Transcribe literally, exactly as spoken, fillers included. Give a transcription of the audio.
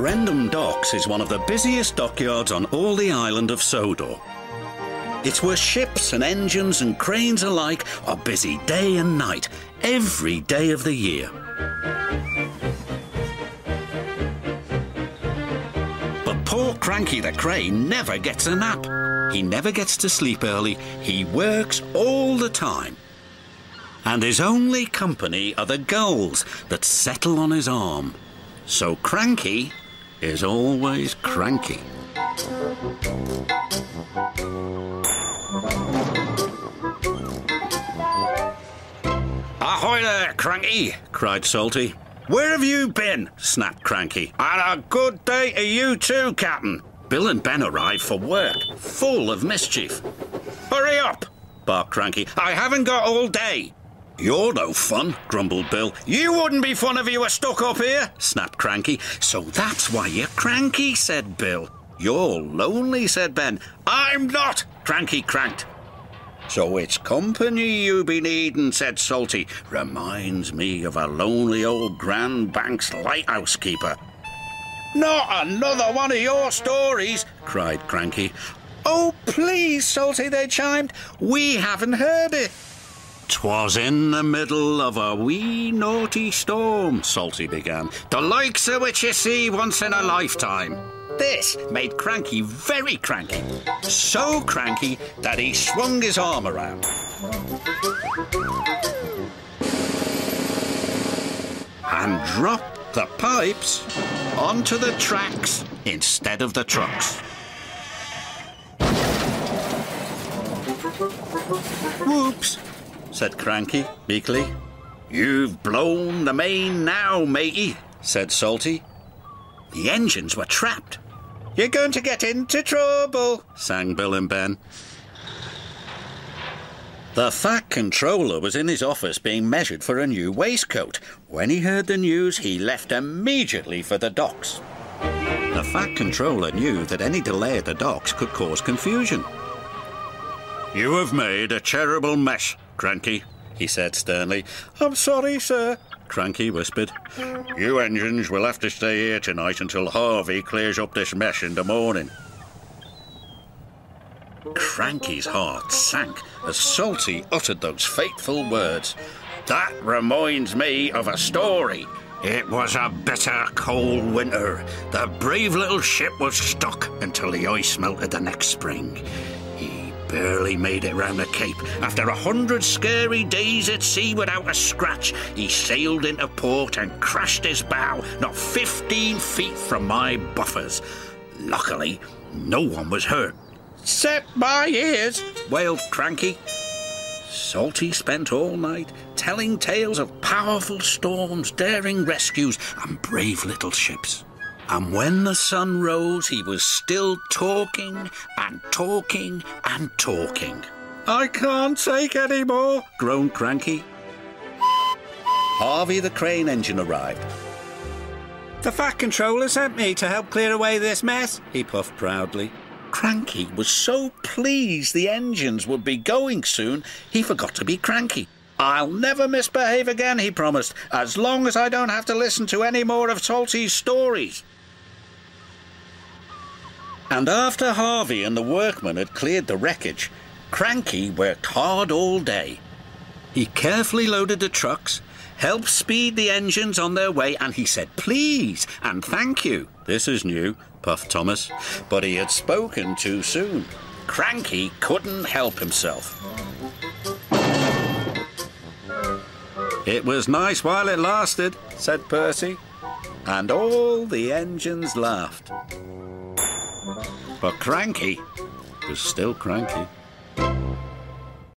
Brendam Docks is one of the busiest dockyards on all the island of Sodor. It's where ships and engines and cranes alike are busy day and night, every day of the year. But poor Cranky the crane never gets a nap. He never gets to sleep early. He works all the time. And his only company are the gulls that settle on his arm. So Cranky is always cranky. "Ahoy there, Cranky!" cried Salty. "Where have you been?" snapped Cranky. "And a good day to you too, Captain." Bill and Ben arrived for work, full of mischief. "Hurry up!" barked Cranky. "I haven't got all day." "You're no fun," grumbled Bill. "You wouldn't be fun if you were stuck up here," snapped Cranky. "So that's why you're cranky," said Bill. "You're lonely," said Ben. "I'm not," Cranky cranked. "So it's company you be needin'," said Salty. "Reminds me of a lonely old Grand Banks lighthouse keeper." "Not another one of your stories," cried Cranky. "Oh, please, Salty," they chimed. "We haven't heard it." "'Twas in the middle of a wee naughty storm," Salty began, "the likes of which you see once in a lifetime." This made Cranky very cranky, so cranky that he swung his arm around and dropped the pipes onto the tracks instead of the trucks. "Whoops," said Cranky meekly. "You've blown the main now, matey," said Salty. The engines were trapped. "You're going to get into trouble," sang Bill and Ben. The Fat Controller was in his office being measured for a new waistcoat. When he heard the news, he left immediately for the docks. The Fat Controller knew that any delay at the docks could cause confusion. "You have made a terrible mess, Cranky," he said sternly. "I'm sorry, sir," Cranky whispered. "You engines will have to stay here tonight until Harvey clears up this mess in the morning." Cranky's heart sank as Salty uttered those fateful words. "That reminds me of a story. It was a bitter cold winter. The brave little ship was stuck until the ice melted the next spring. He barely made it round the Cape. After a hundred scary days at sea without a scratch, he sailed into port and crashed his bow, not fifteen feet from my buffers. Luckily, no one was hurt." "Except my ears," wailed Cranky. Salty spent all night telling tales of powerful storms, daring rescues, and brave little ships. And when the sun rose, he was still talking and talking and talking. "I can't take any more," groaned Cranky. Harvey the crane engine arrived. "The Fat Controller sent me to help clear away this mess," he puffed proudly. Cranky was so pleased the engines would be going soon, he forgot to be cranky. "I'll never misbehave again," he promised, "as long as I don't have to listen to any more of Salty's stories." And after Harvey and the workmen had cleared the wreckage, Cranky worked hard all day. He carefully loaded the trucks, helped speed the engines on their way, and he said please and thank you. "This is new," puffed Thomas, but he had spoken too soon. Cranky couldn't help himself. "It was nice while it lasted," said Percy, and all the engines laughed. But Cranky was still cranky.